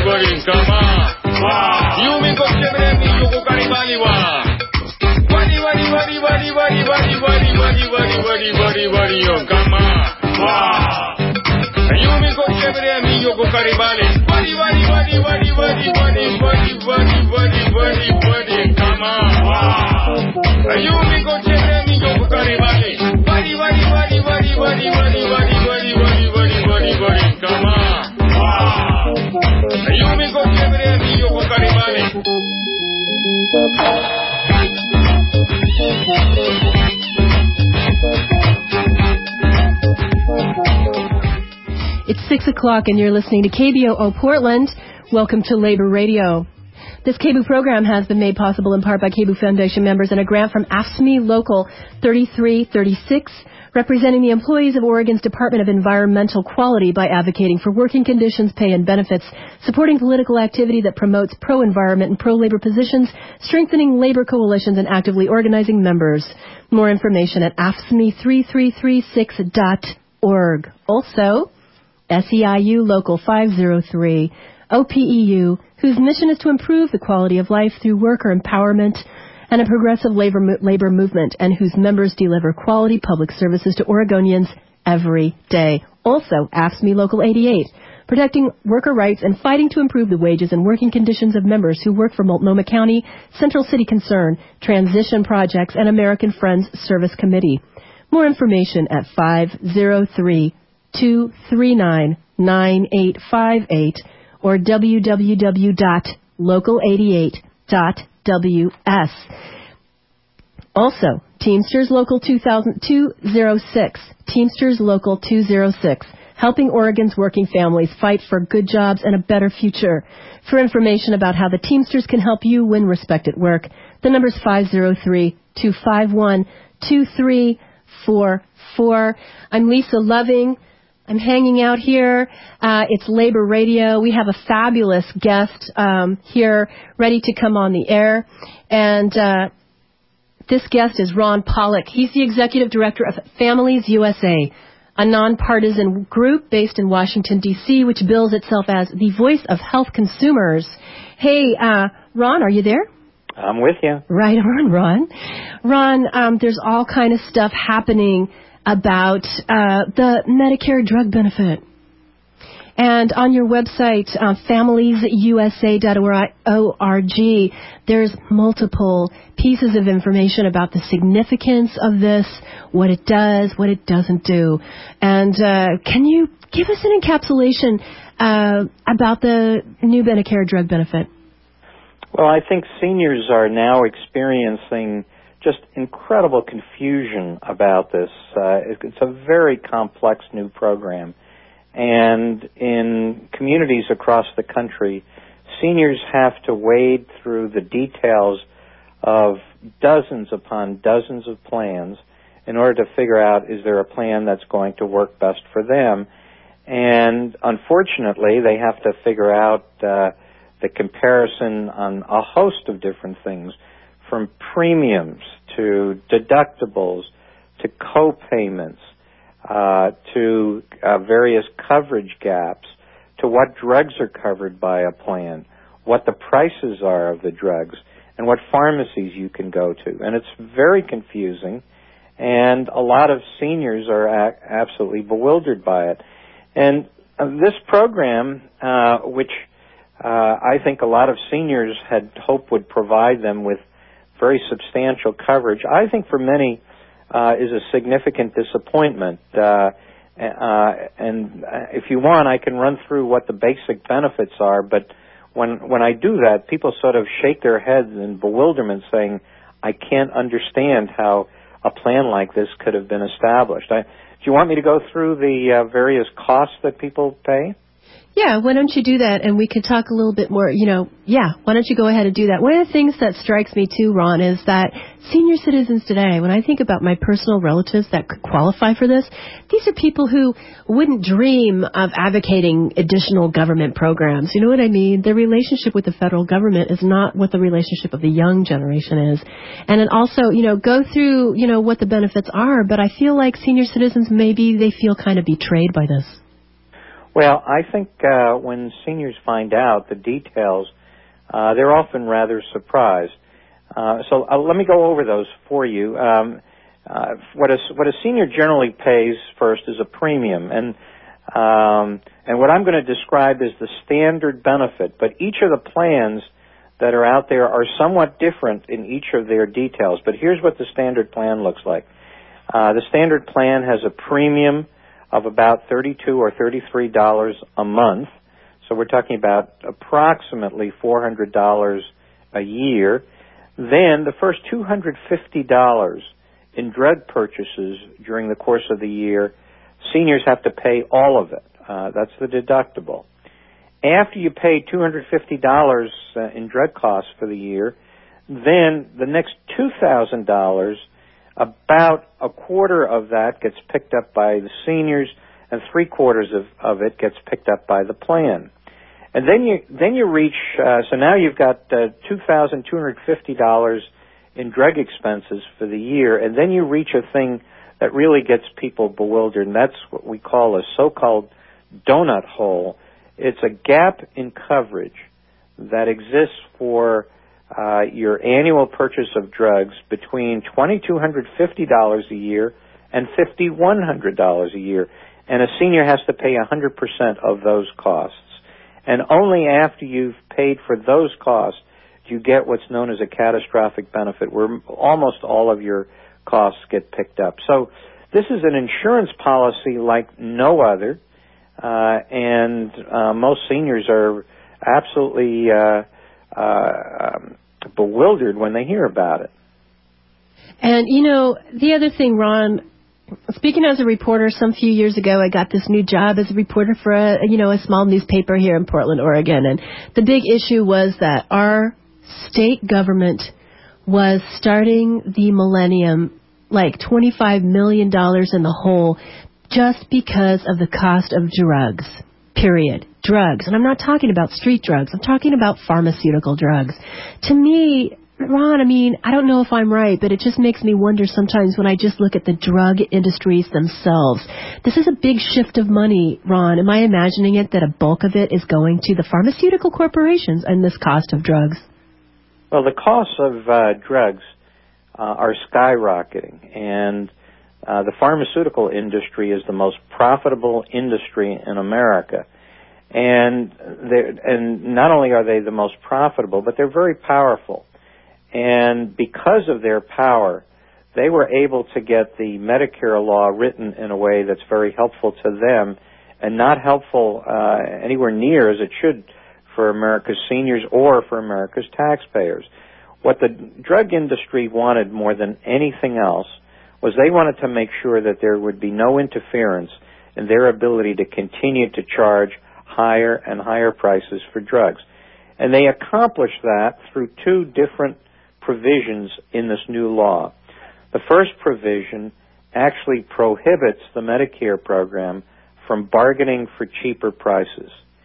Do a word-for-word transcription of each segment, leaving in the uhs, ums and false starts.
bari kama. Yumi ko chévere mi yo kokari bali wa. Bari bari bari bari bari bari bari bari bari bari bari bari yo kama. Yumi ko chévere mi yo kokari bali. Bari bari bari bari bari bari bari bari bari bari bari kama. Yumi ko chévere mi yo kokari bali. Bari bari bari bari bari bari bari bari bari bari bari bari kama. Yumi ko chévere mi yo kokari bali. It's six o'clock and you're listening to K B O O Portland. Welcome to Labor Radio. This K B O O program has been made possible in part by K B O O Foundation members and a grant from A F S C M E Local thirty-three thirty-six, representing the employees of Oregon's Department of Environmental Quality by advocating for working conditions, pay, and benefits, supporting political activity that promotes pro-environment and pro-labor positions, strengthening labor coalitions, and actively organizing members. More information at A F S C M E thirty-three thirty-six dot org. Also, S E I U Local five oh three, O P E U, whose mission is to improve the quality of life through worker empowerment and a progressive labor, labor movement, and whose members deliver quality public services to Oregonians every day. Also, A F S C M E Local eighty-eight, protecting worker rights and fighting to improve the wages and working conditions of members who work for Multnomah County, Central City Concern, Transition Projects, and American Friends Service Committee. More information at five oh three, two three nine, nine eight five eight or w w w dot local eighty-eight dot w s. Also, Teamsters Local two oh six, Teamsters Local two oh six, helping Oregon's working families fight for good jobs and a better future. For information about how the Teamsters can help you win respect at work, the number is five oh three, two five one, two three four four. I'm Lisa Loving. I'm hanging out here. Uh, it's Labor Radio. We have a fabulous guest um, here ready to come on the air. And uh, this guest is Ron Pollock. He's the executive director of Families U S A, a nonpartisan group based in Washington, D C, which bills itself as the voice of health consumers. Hey, uh, Ron, are you there? I'm with you. Right on, Ron. Ron, um, there's all kind of stuff happening about uh, the Medicare drug benefit. And on your website, uh, families u s a dot org, there's multiple pieces of information about the significance of this, what it does, what it doesn't do. And uh, can you give us an encapsulation uh, about the new Medicare drug benefit? Well, I think seniors are now experiencing just incredible confusion about this. Uh, it's a very complex new program. And in communities across the country, seniors have to wade through the details of dozens upon dozens of plans in order to figure out, is there a plan that's going to work best for them? And unfortunately, they have to figure out uh, the comparison on a host of different things, from premiums to deductibles to co-payments uh, to uh, various coverage gaps, to what drugs are covered by a plan, what the prices are of the drugs, and what pharmacies you can go to. And it's very confusing, and a lot of seniors are a- absolutely bewildered by it. And uh, this program, uh, which uh, I think a lot of seniors had hoped would provide them with very substantial coverage, I think for many uh, is a significant disappointment. Uh, uh, and if you want, I can run through what the basic benefits are, but when when I do that, people sort of shake their heads in bewilderment saying, I can't understand how a plan like this could have been established. I, do you want me to go through the uh, various costs that people pay? Yeah, why don't you do that, and we could talk a little bit more, you know, yeah, why don't you go ahead and do that. One of the things that strikes me, too, Ron, is that senior citizens today, when I think about my personal relatives that could qualify for this, these are people who wouldn't dream of advocating additional government programs. You know what I mean? Their relationship with the federal government is not what the relationship of the young generation is. And it also, you know, go through, you know, what the benefits are, but I feel like senior citizens, maybe they feel kind of betrayed by this. Well, I think uh, when seniors find out the details, uh, they're often rather surprised. Uh, so uh, let me go over those for you. Um, uh, what a what a senior generally pays first is a premium, and um, and what I'm going to describe is the standard benefit. But each of the plans that are out there are somewhat different in each of their details. But here's what the standard plan looks like. Uh, the standard plan has a premium of about thirty-two or thirty-three dollars a month. So we're talking about approximately four hundred dollars a year. Then the first two hundred fifty dollars in drug purchases during the course of the year, seniors have to pay all of it. Uh, that's the deductible. After you pay two hundred fifty dollars uh, in drug costs for the year, then the next two thousand dollars, about a quarter of that gets picked up by the seniors, and three quarters of, of it gets picked up by the plan. And then you then you reach, uh, so now you've got uh, two thousand two hundred fifty dollars in drug expenses for the year, and then you reach a thing that really gets people bewildered, and that's what we call a so-called donut hole. It's a gap in coverage that exists for uh, your annual purchase of drugs between two thousand two hundred fifty dollars a year and five thousand one hundred dollars a year, and a senior has to pay one hundred percent of those costs. And only after you've paid for those costs do you get what's known as a catastrophic benefit, where almost all of your costs get picked up. So this is an insurance policy like no other, uh, and uh, most seniors are absolutely uh, uh, um, bewildered when they hear about it. And, you know, the other thing, Ron, speaking as a reporter, some few years ago, I got this new job as a reporter for a, you know, a small newspaper here in Portland, Oregon. And the big issue was that our state government was starting the millennium like twenty-five million dollars in the hole just because of the cost of drugs, period. Drugs. And I'm not talking about street drugs. I'm talking about pharmaceutical drugs. To me, Ron, I mean, I don't know if I'm right, but it just makes me wonder sometimes when I just look at the drug industries themselves. This is a big shift of money, Ron. Am I imagining it that a bulk of it is going to the pharmaceutical corporations and this cost of drugs? Well, the costs of uh, drugs uh, are skyrocketing, and uh, the pharmaceutical industry is the most profitable industry in America. And and not only are they the most profitable, but they're very powerful. And because of their power, they were able to get the Medicare law written in a way that's very helpful to them and not helpful uh, anywhere near as it should for America's seniors or for America's taxpayers. What the drug industry wanted more than anything else was they wanted to make sure that there would be no interference in their ability to continue to charge higher and higher prices for drugs. And they accomplished that through two different provisions in this new law. The first provision actually prohibits the Medicare program from bargaining for cheaper prices.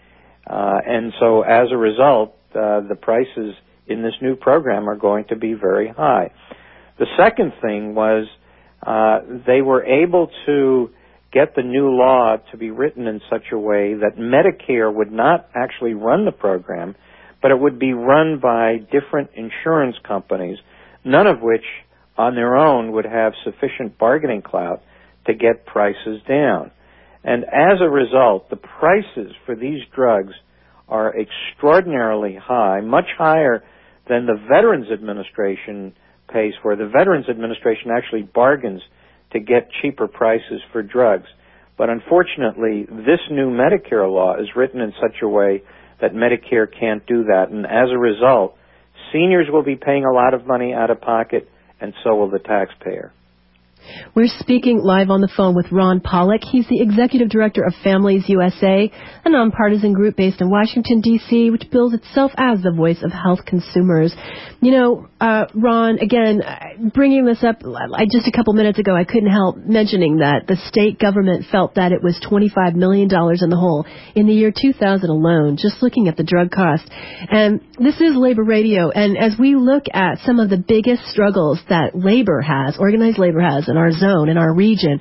Uh, and so as a result, uh, the prices in this new program are going to be very high. The second thing was uh, they were able to get the new law to be written in such a way that Medicare would not actually run the program, but it would be run by different insurance companies, none of which on their own would have sufficient bargaining clout to get prices down. And as a result, the prices for these drugs are extraordinarily high, much higher than the Veterans Administration pays for. The Veterans Administration actually bargains to get cheaper prices for drugs. But unfortunately, this new Medicare law is written in such a way that Medicare can't do that. And as a result, seniors will be paying a lot of money out of pocket, and so will the taxpayer. We're speaking live on the phone with Ron Pollock. He's the Executive Director of Families U S A, a nonpartisan group based in Washington, D C, which bills itself as the voice of health consumers. You know, uh, Ron, again, bringing this up, I, just a couple minutes ago, I couldn't help mentioning that the state government felt that it was twenty-five million dollars in the hole in the year two thousand alone, just looking at the drug cost. And this is Labor Radio, and as we look at some of the biggest struggles that labor has, organized labor has in our zone, in our region, a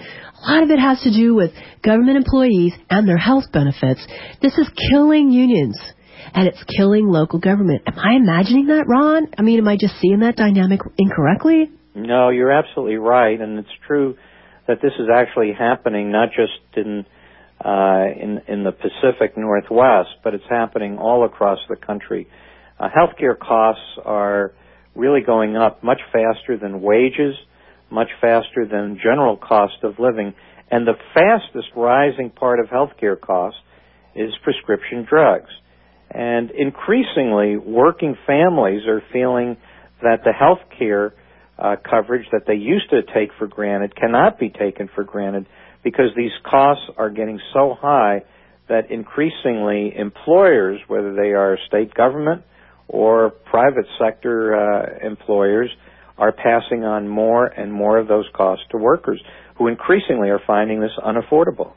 lot of it has to do with government employees and their health benefits. This is killing unions, and it's killing local government. Am I imagining that, Ron? I mean, am I just seeing that dynamic incorrectly? No, you're absolutely right, and it's true that this is actually happening not just in uh, in, in the Pacific Northwest, but it's happening all across the country. Uh, healthcare costs are really going up much faster than wages, much faster than general cost of living, and the fastest rising part of healthcare costs is prescription drugs. And increasingly, working families are feeling that the healthcare uh, coverage that they used to take for granted cannot be taken for granted because these costs are getting so high that increasingly employers, whether they are state government or private sector uh, employers, are passing on more and more of those costs to workers who increasingly are finding this unaffordable.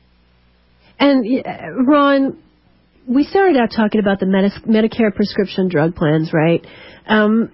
And, Ron, we started out talking about the Medi- Medicare prescription drug plans, right? Um,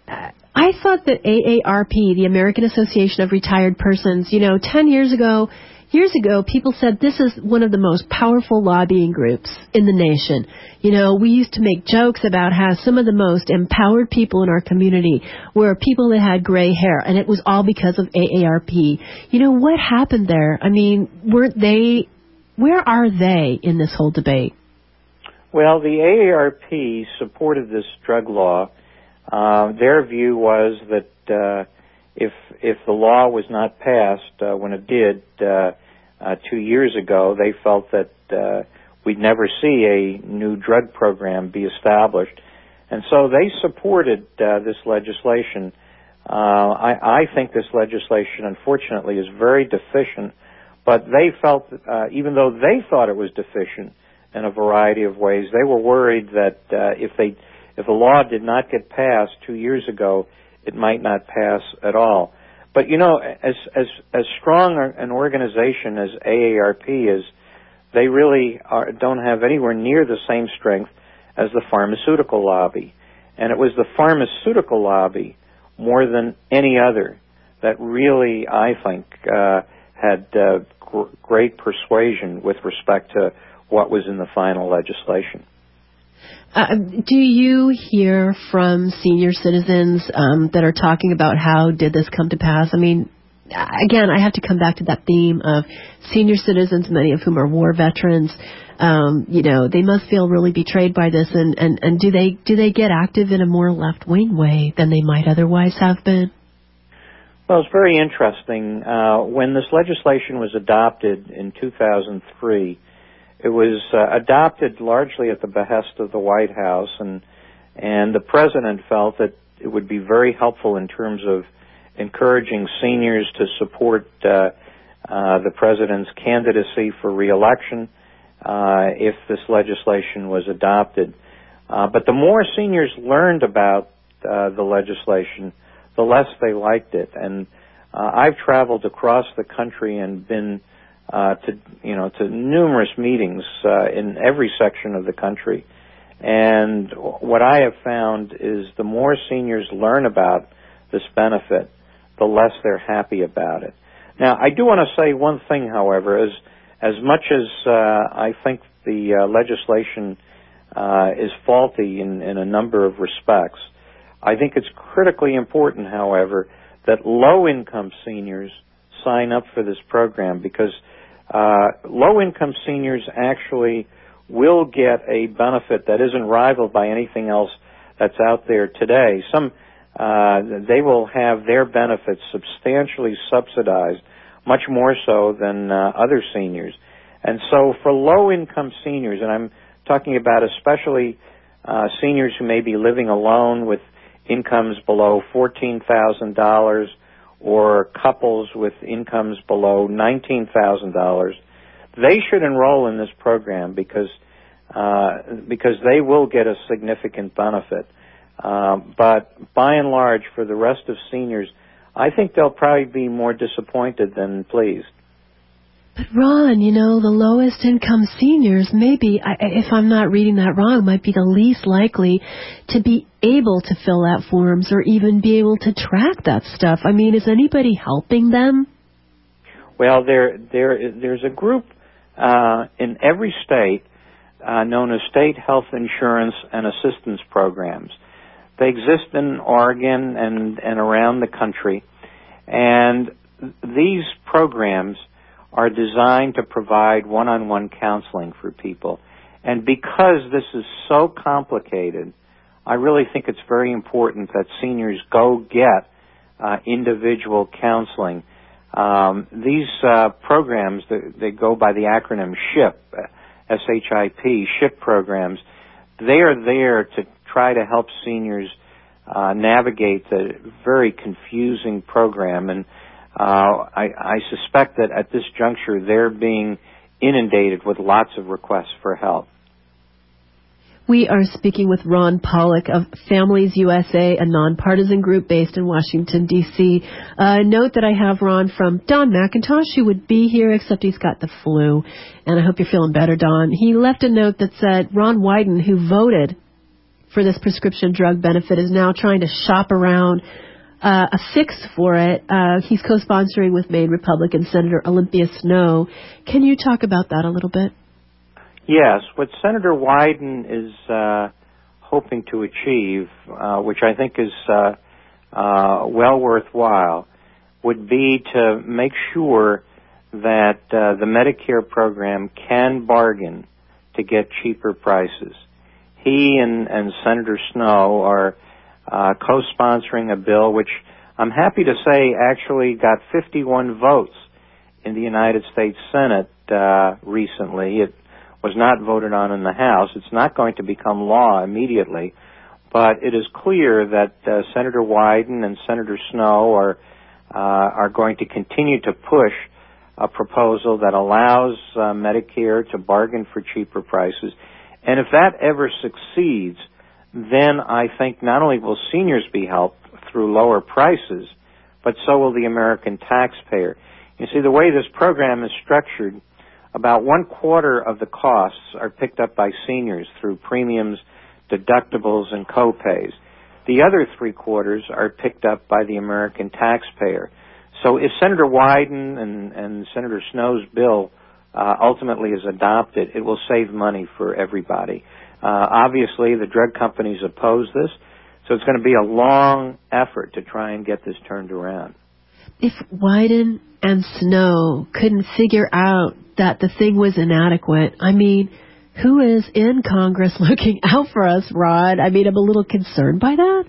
I thought that A A R P, the American Association of Retired Persons, you know, ten years ago, years ago, people said this is one of the most powerful lobbying groups in the nation. You know, we used to make jokes about how some of the most empowered people in our community were people that had gray hair, and it was all because of A A R P. You know, what happened there? I mean, weren't they, where are they in this whole debate? Well, the A A R P supported this drug law. Uh, their view was that uh, if if the law was not passed uh, when it did uh, uh, two years ago, they felt that uh, we'd never see a new drug program be established, and so they supported uh, this legislation. Uh, I, I think this legislation, unfortunately, is very deficient, but they felt, uh, even though they thought it was deficient in a variety of ways, they were worried that uh, if they if the law did not get passed two years ago, it might not pass at all. But, you know, as as as strong an organization as A A R P is, they really are, don't have anywhere near the same strength as the pharmaceutical lobby. And it was the pharmaceutical lobby, more than any other, that really, I think, uh, had uh, gr- great persuasion with respect to what was in the final legislation. Uh, do you hear from senior citizens um, that are talking about how did this come to pass? I mean, again, I have to come back to that theme of senior citizens, many of whom are war veterans. Um, you know, they must feel really betrayed by this, and, and, and do they do they get active in a more left-wing way than they might otherwise have been? Well, it's very interesting. Uh, when this legislation was adopted in two thousand three, it was uh, adopted largely at the behest of the White House, and and the president felt that it would be very helpful in terms of encouraging seniors to support uh, uh, the president's candidacy for re-election uh, if this legislation was adopted. Uh, but the more seniors learned about uh, the legislation, the less they liked it. And uh, I've traveled across the country and been Uh, to you know to numerous meetings uh, in every section of the country, and what I have found is the more seniors learn about this benefit, the less they're happy about it. Now, I do want to say one thing, however, as as much as uh, I think the uh, legislation uh, is faulty in, in a number of respects, I think it's critically important, however, that low-income seniors sign up for this program, because Uh, low-income seniors actually will get a benefit that isn't rivaled by anything else that's out there today. Some uh, they will have their benefits substantially subsidized, much more so than uh, other seniors. And so for low-income seniors, and I'm talking about especially uh, seniors who may be living alone with incomes below fourteen thousand dollars, or couples with incomes below nineteen thousand dollars, they should enroll in this program because uh, because they will get a significant benefit. Uh, but by and large, for the rest of seniors, I think they'll probably be more disappointed than pleased. But Ron, you know, the lowest income seniors, maybe, if I'm not reading that wrong, might be the least likely to be able to fill out forms or even be able to track that stuff. I mean, is anybody helping them? Well, there, there, there's a group uh, in every state uh, known as State Health Insurance and Assistance Programs. They exist in Oregon and, and around the country, and these programs are designed to provide one-on-one counseling for people. And because this is so complicated, I really think it's very important that seniors go get uh, individual counseling. Um, these uh, programs, they, they go by the acronym SHIP, S H I P, SHIP programs. They are there to try to help seniors uh, navigate the very confusing program. And uh, I, I suspect that at this juncture they're being inundated with lots of requests for help. We are speaking with Ron Pollock of Families U S A, a nonpartisan group based in Washington, D C Uh, note that I have Ron from Don McIntosh, who would be here, except he's got the flu. And I hope you're feeling better, Don. He left a note that said Ron Wyden, who voted for this prescription drug benefit, is now trying to shop around uh, a fix for it. Uh, he's co-sponsoring with Maine Republican Senator Olympia Snowe. Can you talk about that a little bit? Yes, what Senator Wyden is uh, hoping to achieve, uh, which I think is uh, uh, well worthwhile, would be to make sure that uh, the Medicare program can bargain to get cheaper prices. He and, and Senator Snowe are uh, co-sponsoring a bill which I'm happy to say actually got fifty-one votes in the United States Senate uh, recently. It was not voted on in the House. It's not going to become law immediately, but it is clear that uh, Senator Wyden and Senator Snowe are uh, are going to continue to push a proposal that allows uh, Medicare to bargain for cheaper prices. And if that ever succeeds, then I think not only will seniors be helped through lower prices, but so will the American taxpayer. You see, the way this program is structured, about one quarter of the costs are picked up by seniors through premiums, deductibles, and co-pays. The other three quarters are picked up by the American taxpayer. So if Senator Wyden and, and Senator Snowe's bill uh, ultimately is adopted, it will save money for everybody. Uh, obviously, the drug companies oppose this, so it's going to be a long effort to try and get this turned around. If Wyden and Snowe couldn't figure out that the thing was inadequate, I mean, who is in Congress looking out for us, Rod? I mean, I'm a little concerned by that.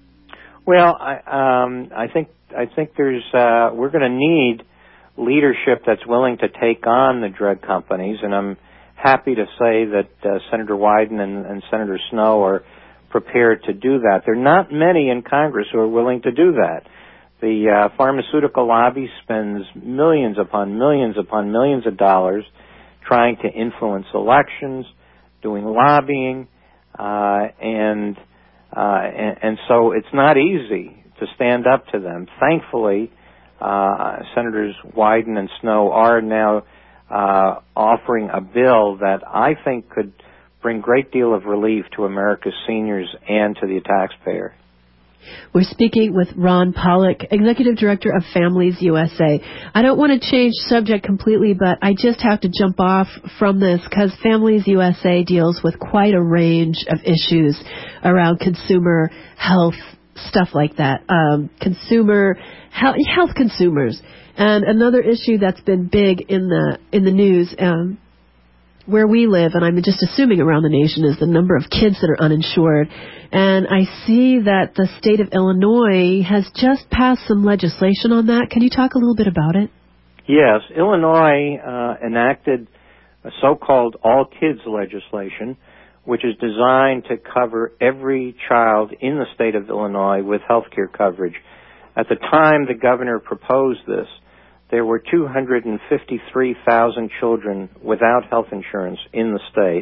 Well, I, um, I think I think there's uh, we're going to need leadership that's willing to take on the drug companies, and I'm happy to say that uh, Senator Wyden and, and Senator Snowe are prepared to do that. There are not many in Congress who are willing to do that. The uh, pharmaceutical lobby spends millions upon millions upon millions of dollars trying to influence elections, doing lobbying, uh, and, uh, and and so it's not easy to stand up to them. Thankfully, uh, Senators Wyden and Snowe are now uh, offering a bill that I think could bring a great deal of relief to America's seniors and to the taxpayer. We're speaking with Ron Pollock, Executive Director of Families U S A. I don't want to change subject completely, but I just have to jump off from this because Families U S A deals with quite a range of issues around consumer health, stuff like that, um, consumer health, health consumers. And another issue that's been big in the in the news um, where we live, and I'm just assuming around the nation, is the number of kids that are uninsured. And I see that the state of Illinois has just passed some legislation on that. Can you talk a little bit about it? Yes. Illinois uh, enacted a so-called all kids legislation, which is designed to cover every child in the state of Illinois with health care coverage. At the time the governor proposed this, there were two hundred fifty-three thousand children without health insurance in the state.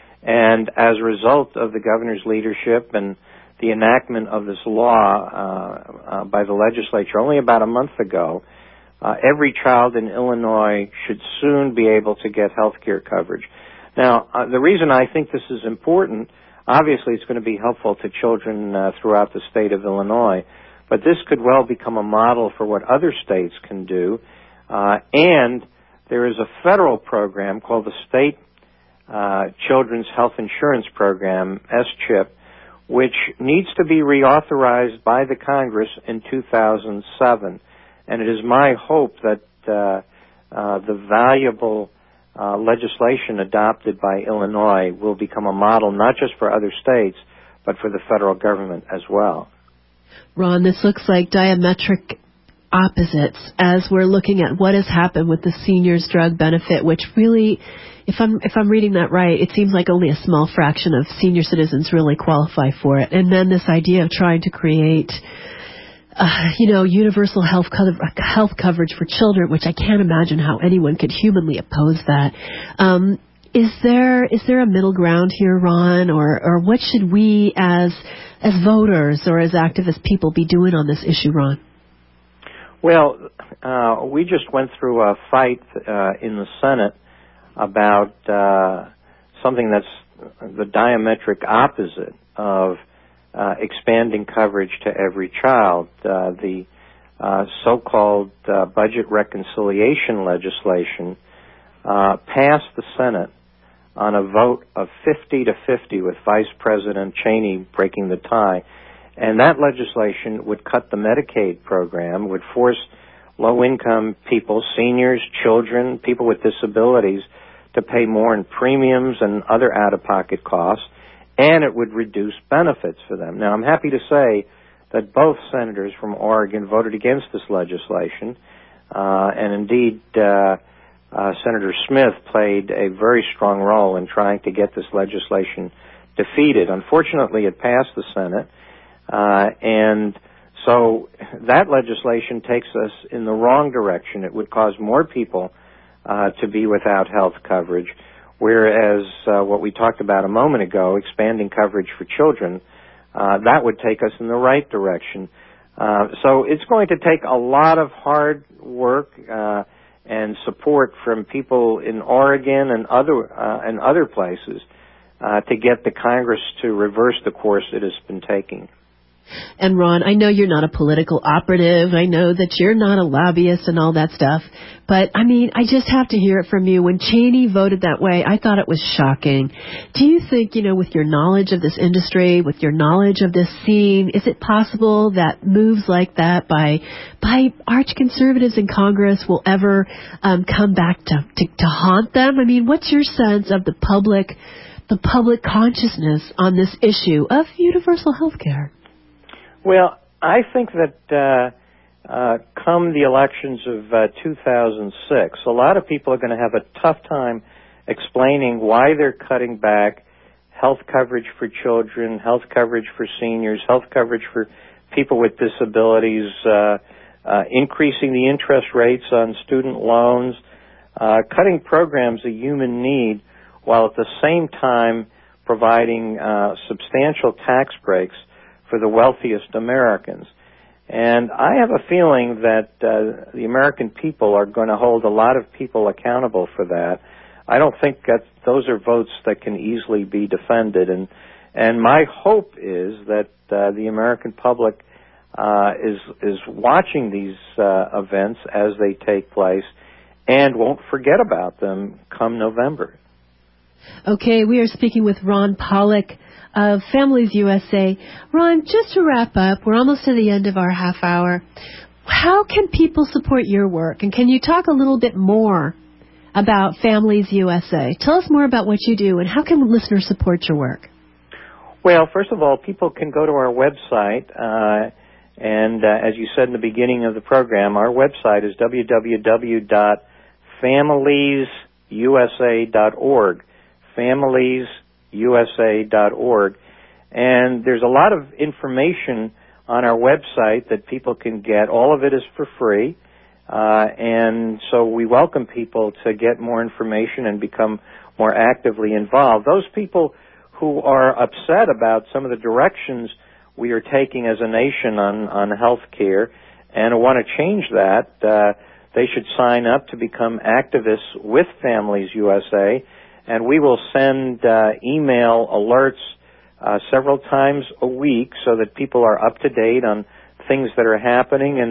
And as a result of the governor's leadership and the enactment of this law uh, uh, by the legislature only about a month ago, uh, every child in Illinois should soon be able to get health care coverage. Now, uh, the reason I think this is important, obviously it's going to be helpful to children uh, throughout the state of Illinois, but this could well become a model for what other states can do. Uh, and there is a federal program called the State uh, Children's Health Insurance Program, S CHIP, which needs to be reauthorized by the Congress in two thousand seven. And it is my hope that uh, uh, the valuable uh, legislation adopted by Illinois will become a model not just for other states, but for the federal government as well. Ron, this looks like diametric opposites as we're looking at what has happened with the seniors drug benefit, which really, if I'm if I'm reading that right, it seems like only a small fraction of senior citizens really qualify for it. And then this idea of trying to create, uh, you know, universal health co- health coverage for children, which I can't imagine how anyone could humanly oppose that. Um, is there is there a middle ground here, Ron, or or what should we as as voters or as activist people be doing on this issue, Ron? Well, uh, we just went through a fight uh, in the Senate about uh, something that's the diametric opposite of uh, expanding coverage to every child. Uh, the uh, so-called uh, budget reconciliation legislation uh, passed the Senate on a vote of fifty to fifty, with Vice President Cheney breaking the tie. And that legislation would cut the Medicaid program, would force low-income people, seniors, children, people with disabilities, to pay more in premiums and other out-of-pocket costs, and it would reduce benefits for them. Now, I'm happy to say that both senators from Oregon voted against this legislation, uh, and indeed, uh, uh, Senator Smith played a very strong role in trying to get this legislation defeated. Unfortunately, it passed the Senate. Uh, and so that legislation takes us in the wrong direction. It would cause more people uh, to be without health coverage, whereas uh, what we talked about a moment ago, expanding coverage for children, uh, that would take us in the right direction. Uh, so it's going to take a lot of hard work uh, and support from people in Oregon and other uh, and other places uh, to get the Congress to reverse the course it has been taking. And Ron, I know you're not a political operative. I know that you're not a lobbyist and all that stuff. But, I mean, I just have to hear it from you. When Cheney voted that way, I thought it was shocking. Do you think, you know, with your knowledge of this industry, with your knowledge of this scene, is it possible that moves like that by by arch conservatives in Congress will ever um, come back to, to, to haunt them? I mean, what's your sense of the public, the public consciousness on this issue of universal health care? Well, I think that uh, uh, come the elections of uh, two thousand six, a lot of people are going to have a tough time explaining why they're cutting back health coverage for children, health coverage for seniors, health coverage for people with disabilities, uh, uh, increasing the interest rates on student loans, uh, cutting programs of human need, while at the same time providing uh, substantial tax breaks for the wealthiest Americans. And I have a feeling that uh, the American people are going to hold a lot of people accountable for that. I don't think that those are votes that can easily be defended. And and my hope is that uh, the American public uh, is is watching these uh, events as they take place and won't forget about them come November. Okay, we are speaking with Ron Pollock of Families U S A. Ron, just to wrap up, we're almost to the end of our half hour. How can people support your work? And can you talk a little bit more about Families U S A? Tell us more about what you do and how can listeners support your work? Well, first of all, people can go to our website, uh, and uh, as you said in the beginning of the program, our website is w w w dot families u s a dot org. Families U S A dot org, and there's a lot of information on our website that people can get. All of it is for free, uh, and so we welcome people to get more information and become more actively involved. Those people who are upset about some of the directions we are taking as a nation on, on health care and want to change that, uh, they should sign up to become activists with Families U S A. And we will send uh, email alerts uh, several times a week so that people are up to date on things that are happening. And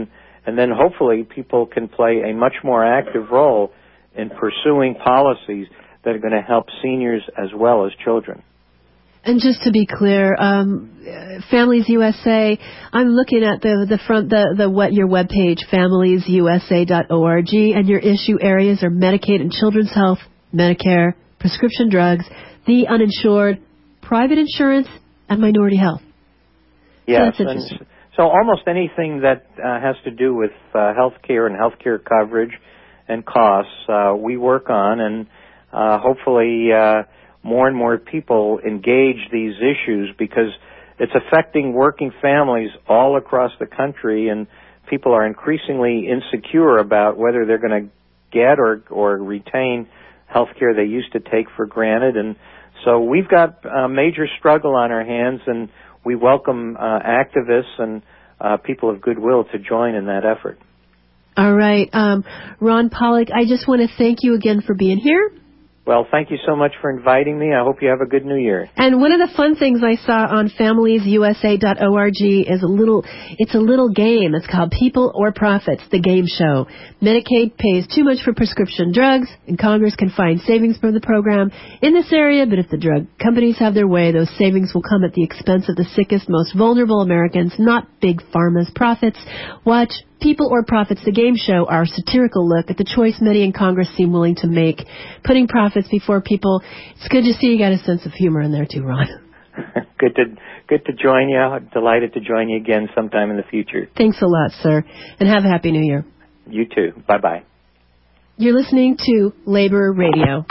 and then hopefully people can play a much more active role in pursuing policies that are going to help seniors as well as children. And just to be clear, um, Families U S A, I'm looking at the the front the the what your webpage, families u s a dot org, and your issue areas are Medicaid and Children's Health, Medicare, prescription drugs, the uninsured, private insurance, and minority health. Yes, so, and so almost anything that uh, has to do with uh, health care and health care coverage and costs, uh, we work on, and uh, hopefully uh, more and more people engage these issues because it's affecting working families all across the country, and people are increasingly insecure about whether they're going to get or, or retain health care they used to take for granted. And so we've got a major struggle on our hands, and we welcome uh, activists and uh, people of goodwill to join in that effort. All right. Um, Ron Pollock, I just want to thank you again for being here. Well, thank you so much for inviting me. I hope you have a good New Year. And one of the fun things I saw on families u s a dot org is a little, it's a little game. It's called People or Profits, the game show. Medicaid pays too much for prescription drugs, and Congress can find savings from the program in this area, but if the drug companies have their way, those savings will come at the expense of the sickest, most vulnerable Americans, not Big Pharma's profits. Watch People or Profits, the game show, our satirical look at the choice many in Congress seem willing to make, putting profits before people. It's good to see you got a sense of humor in there too, Ron. Good to good to join you. I'm delighted to join you again sometime in the future. Thanks a lot, sir, and have a happy New Year. You too. Bye-bye. You're listening to Labor Radio.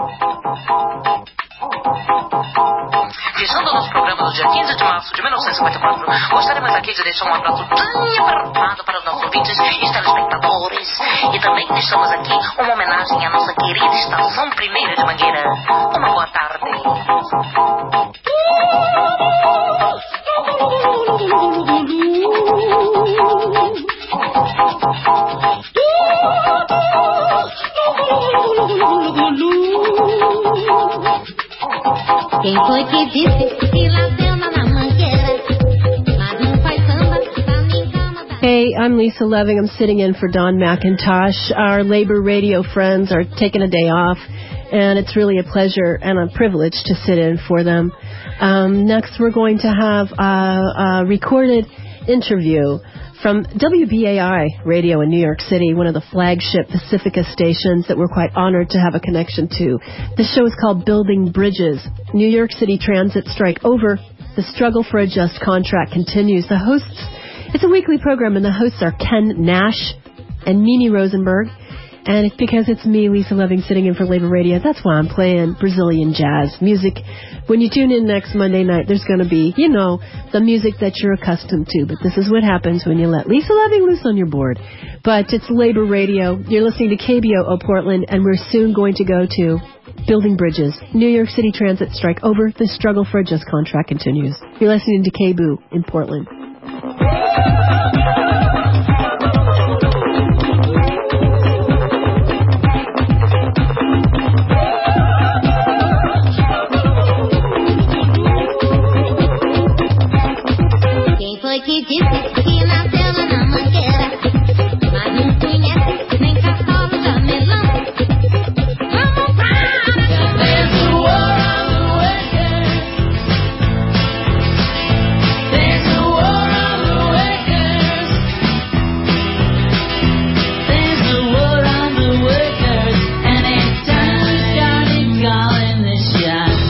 Visando o nosso programa do dia quinze de março de mil novecentos e cinquenta e quatro, gostaríamos aqui de deixar um abraço bem apertado para os nossos ouvintes e telespectadores. E também deixamos aqui uma homenagem à nossa querida Estação Primeira de Mangueira. Uma boa tarde. Quem foi que disse que lá cena na mangueira, mas não faz samba, tá nem cama da... Hey, I'm Lisa Loving. I'm sitting in for Don McIntosh. Our Labor Radio friends are taking a day off, and it's really a pleasure and a privilege to sit in for them. Um, next, we're going to have a, a recorded interview from W B A I Radio in New York City, one of the flagship Pacifica stations that we're quite honored to have a connection to. The show is called Building Bridges. New York City Transit strike over. The struggle for a just contract continues. The hosts, it's a weekly program, and the hosts are Ken Nash and Mimi Rosenberg. And it's because it's me, Lisa Loving, sitting in for Labor Radio. That's why I'm playing Brazilian jazz music. When you tune in next Monday night, there's going to be, you know, the music that you're accustomed to. But this is what happens when you let Lisa Loving loose on your board. But it's Labor Radio. You're listening to K B O O Portland, and we're soon going to go to Building Bridges. New York City Transit strike over. The struggle for a just contract continues. You're listening to K B O in Portland. Que disse que nasceu lá na mangueira, mas não conhece nem castelo de melão. Vamos para there's a war on the workers. There's a war on the workers. There's a war on the workers, and it's time we started calling the shots.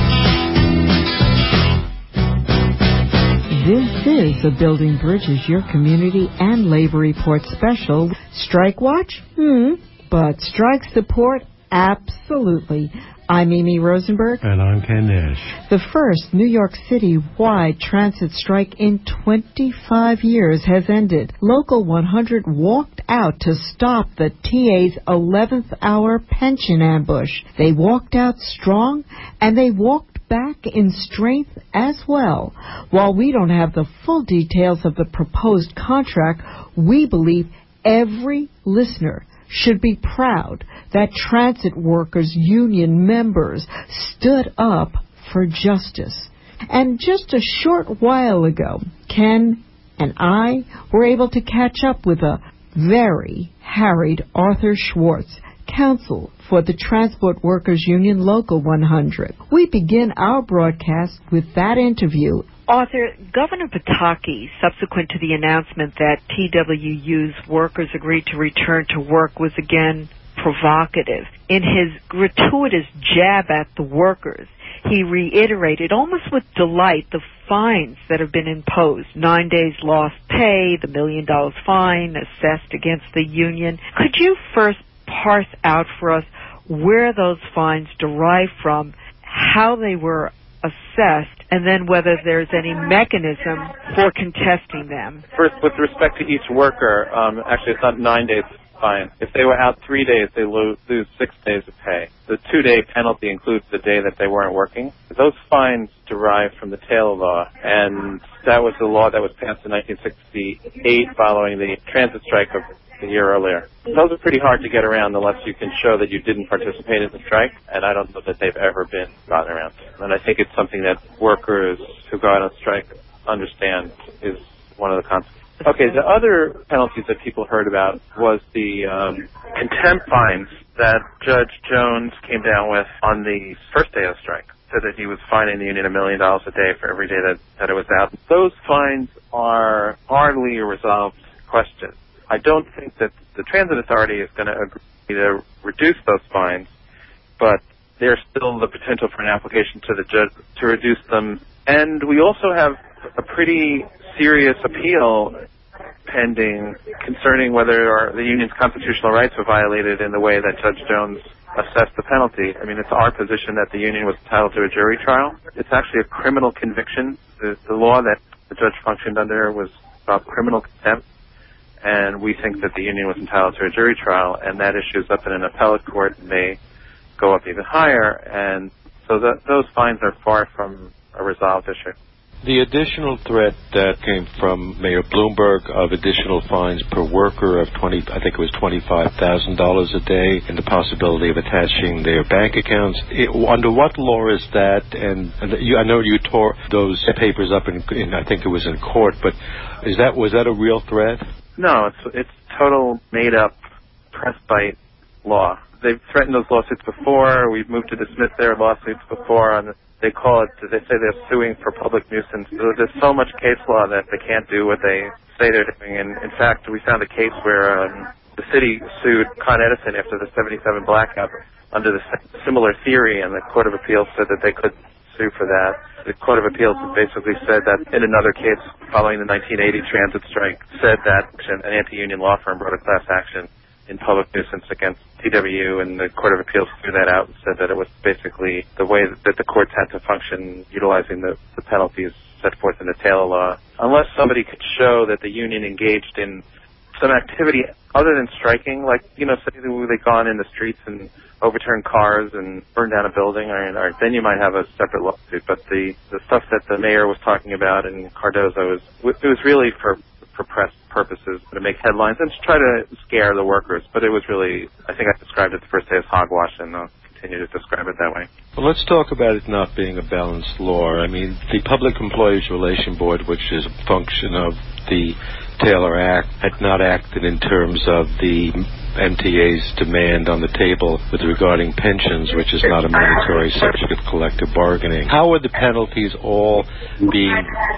This is the Building Bridges, your community and labor report special. Strike watch? Hmm. But strike support? Absolutely. I'm Mimi Rosenberg. And I'm Ken Nash. The first New York City-wide transit strike in twenty-five years has ended. Local one hundred walked out to stop the T A's eleventh hour pension ambush. They walked out strong, and they walked back in strength as well. While we don't have the full details of the proposed contract, we believe every listener should be proud that transit workers union members stood up for justice. And just a short while ago, Ken and I were able to catch up with a very harried Arthur Schwartz, counsel for the Transport Workers Union Local one hundred. We begin our broadcast with that interview. Arthur, Governor Pataki, subsequent to the announcement that T W U's workers agreed to return to work, was again provocative. In his gratuitous jab at the workers, he reiterated, almost with delight, the fines that have been imposed. Nine days lost pay, the million dollars fine assessed against the union. Could you first parse out for us where those fines derive from, how they were assessed, and then whether there's any mechanism for contesting them? First, with respect to each worker, um, actually it's not nine days fine. If they were out three days, they lose, lose six days of pay. The two-day penalty includes the day that they weren't working. Those fines derive from the Taylor Law, and that was the law that was passed in nineteen sixty-eight following the transit strike of the year earlier. Those are pretty hard to get around unless you can show that you didn't participate in the strike, and I don't know that they've ever been gotten around. And I think it's something that workers who go out on strike understand is one of the consequences. Okay, the other penalties that people heard about was the um, contempt fines that Judge Jones came down with on the first day of the strike. Said that he was fining the union a million dollars a day for every day that, that it was out. Those fines are hardly a resolved question. I don't think that the Transit Authority is going to agree to reduce those fines, but there's still the potential for an application to the judge to reduce them. And we also have a pretty serious appeal pending concerning whether our, the union's constitutional rights were violated in the way that Judge Jones assessed the penalty. I mean, it's our position that the union was entitled to a jury trial. It's actually a criminal conviction. The, the law that the judge functioned under was about criminal contempt, and we think that the union was entitled to a jury trial, and that issue is up in an appellate court and may go up even higher, and so that, those fines are far from a resolved issue. The additional threat that came from Mayor Bloomberg of additional fines per worker of twenty, I think it was twenty-five thousand dollars a day, and the possibility of attaching their bank accounts. It, under what law is that? And, and you, I know you tore those papers up in, in, I think it was in court, but is that was that a real threat? No, it's it's total made-up press bite law. They've threatened those lawsuits before. We've moved to dismiss their lawsuits before on. They call it, they say they're suing for public nuisance. There's so much case law that they can't do what they say they're doing. And in fact, we found a case where um, the city sued Con Edison after the seventy-seven blackout under the similar theory, and the Court of Appeals said that they could sue for that. The Court of Appeals basically said that in another case following the nineteen eighty transit strike, said that an anti-union law firm brought a class action in public nuisance against T W, and the Court of Appeals threw that out and said that it was basically the way that the courts had to function utilizing the, the penalties set forth in the Taylor Law. Unless somebody could show that the union engaged in some activity other than striking, like, you know, say they've gone in the streets and overturned cars and burned down a building, or, or then you might have a separate lawsuit. But the, the stuff that the mayor was talking about in Cardozo, was, it was really for for press purposes, to make headlines and to try to scare the workers. But it was really, I think I described it the first day as hogwash, and I'll continue to describe it that way. Well, let's talk about it not being a balanced law. I mean, the Public Employees Relation Board, which is a function of the Taylor Act, had not acted in terms of the M T A's demand on the table with regarding pensions, which is not a mandatory subject of collective bargaining. How are the penalties all being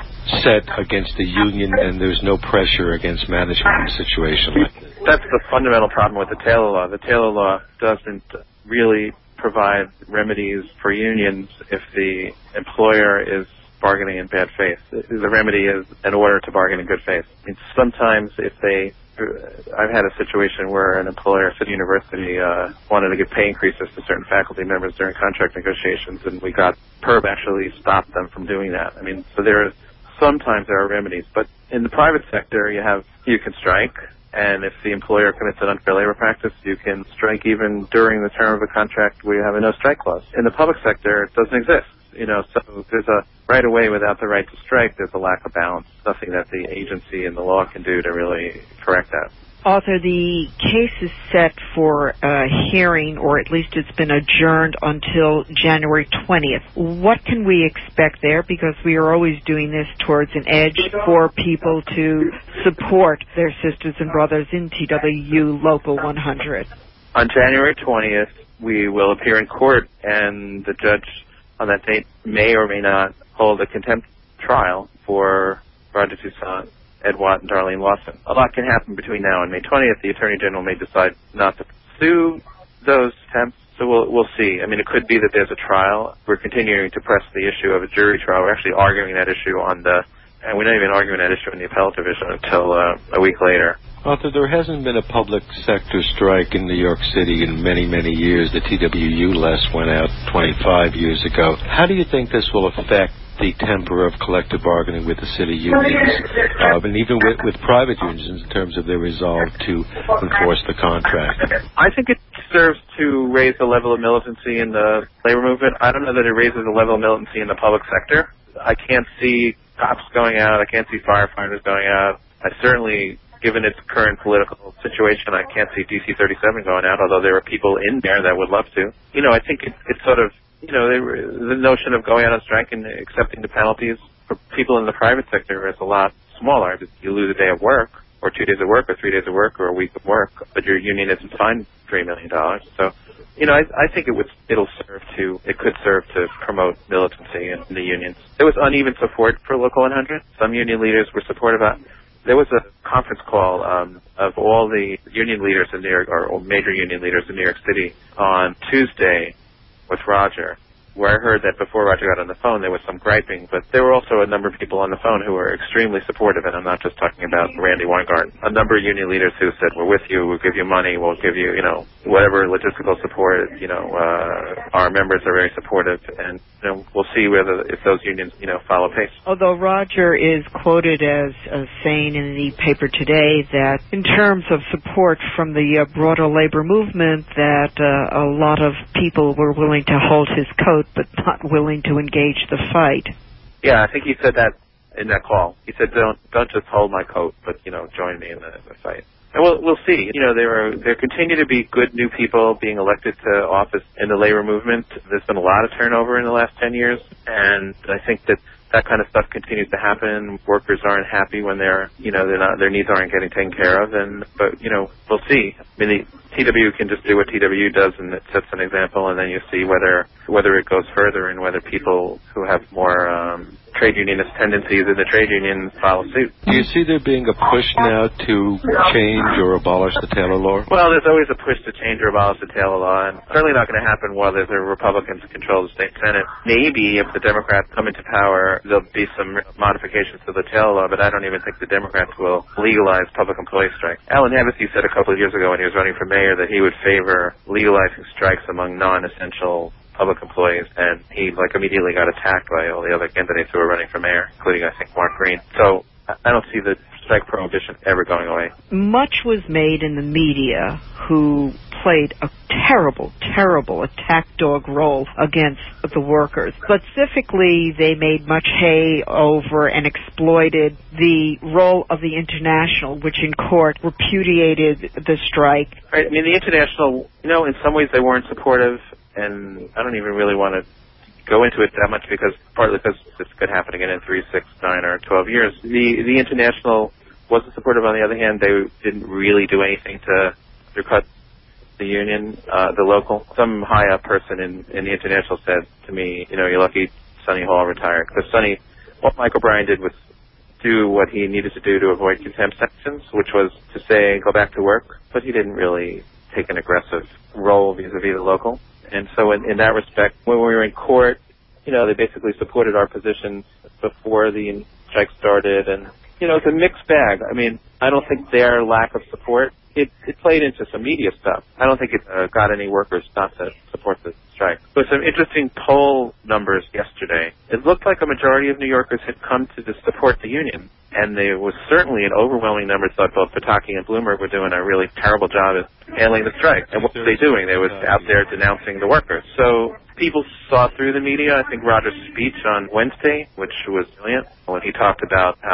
set against the union, and there's no pressure against management in a situation like this? That's the fundamental problem with the Taylor Law. The Taylor Law doesn't really provide remedies for unions if the employer is bargaining in bad faith. The remedy is an order to bargain in good faith. I mean, sometimes if they, I've had a situation where an employer, City University, uh, wanted to give pay increases to certain faculty members during contract negotiations, and we got, P E R B actually stopped them from doing that. I mean, so there are, sometimes there are remedies, but in the private sector, you have, you can strike, and if the employer commits an unfair labor practice, you can strike even during the term of a contract where you have a no-strike clause. In the public sector, it doesn't exist. You know, so there's a right away without the right to strike, there's a lack of balance. Nothing that the agency and the law can do to really correct that. Arthur, the case is set for a hearing, or at least it's been adjourned until January twentieth. What can we expect there? Because we are always doing this towards an edge for people to support their sisters and brothers in T W U Local one hundred. On January twentieth, we will appear in court, and the judge on that date may or may not hold a contempt trial for Roger Toussaint, Ed Watt, and Darlene Lawson. A lot can happen between now and May twentieth. The Attorney General may decide not to pursue those attempts, so we'll, we'll see. I mean, it could be that there's a trial. We're continuing to press the issue of a jury trial. We're actually arguing that issue on the, and we're not even arguing that issue in the appellate division until uh, a week later. Arthur, there hasn't been a public sector strike in New York City in many, many years. The T W U last went out twenty-five years ago. How do you think this will affect the temper of collective bargaining with the city unions, uh, and even with, with private unions in terms of their resolve to enforce the contract? I think it serves to raise the level of militancy in the labor movement. I don't know that it raises the level of militancy in the public sector. I can't see cops going out. I can't see firefighters going out. I certainly, given its current political situation, I can't see D C thirty-seven going out, although there are people in there that would love to. You know, I think it, it's sort of, you know, the notion of going out on strike and accepting the penalties for people in the private sector is a lot smaller. You lose a day of work, or two days of work, or three days of work, or a week of work, but your union isn't fined three million dollars. So, you know, I, I think it would, it'll serve to, it could serve to promote militancy in the unions. There was uneven support for Local one hundred. Some union leaders were supportive of it. There was a conference call um, of all the union leaders in New York, or major union leaders in New York City on Tuesday with Roger, where I heard that before Roger got on the phone, there was some griping, but there were also a number of people on the phone who were extremely supportive, and I'm not just talking about Randy Weingarten. A number of union leaders who said, we're with you, we'll give you money, we'll give you, you know, whatever logistical support, you know, uh, our members are very supportive, and, you know, we'll see whether, if those unions, you know, follow pace. Although Roger is quoted as uh, saying in the paper today that in terms of support from the uh, broader labor movement, that uh, a lot of people were willing to hold his coat, but not willing to engage the fight. Yeah, I think he said that in that call. He said, "Don't don't just hold my coat, but you know, join me in the, the fight." And we'll we'll see. You know, there are there continue to be good new people being elected to office in the labor movement. There's been a lot of turnover in the last ten years, and I think that that kind of stuff continues to happen. Workers aren't happy when they're, you know, they're not, their needs aren't getting taken care of, and but you know, we'll see. I mean, the T W can just do what T W does, and it sets an example, and then you see whether whether it goes further and whether people who have more um, trade unionist tendencies in the trade union follow suit. Do you see there being a push now to change or abolish the Taylor law? Well, there's always a push to change or abolish the Taylor law, and certainly not going to happen while there's a Republican to control the state Senate. Maybe if the Democrats come into power, there'll be some modifications to the Taylor law, but I don't even think the Democrats will legalize public employee strikes. Alan Hevesy said a couple of years ago when he was running for mayor that he would favor legalizing strikes among non-essential public employees, and he like immediately got attacked by all the other candidates who were running for mayor, including I think Mark Green. So I don't see the strike prohibition ever going away. Much was made in the media who played a terrible, terrible attack dog role against the workers. Specifically, they made much hay over and exploited the role of the International, which in court repudiated the strike. Right. I mean, the International, you know, in some ways they weren't supportive, and I don't even really want to go into it that much because partly because this could happen again in three, six, nine, or twelve years. The the International wasn't supportive. On the other hand, they didn't really do anything to undercut the union, uh, the local. Some high up person in, in the International said to me, you know, you're lucky Sonny Hall retired, because Sonny, what Mike O'Brien did was do what he needed to do to avoid contempt sanctions, which was to say go back to work, but he didn't really take an aggressive role vis-a-vis the local. And so in, in that respect, when we were in court, you know, they basically supported our positions before the strike started. And, you know, it's a mixed bag. I mean, I don't think their lack of support, it, it played into some media stuff. I don't think it uh, got any workers not to support the strike. There were some interesting poll numbers yesterday. It looked like a majority of New Yorkers had come to support the union. And there was certainly an overwhelming number thought both Pataki and Bloomberg were doing a really terrible job at handling the strike. And what were they doing? They were out there denouncing the workers. So people saw through the media. I think Roger's speech on Wednesday, which was brilliant, when he talked about how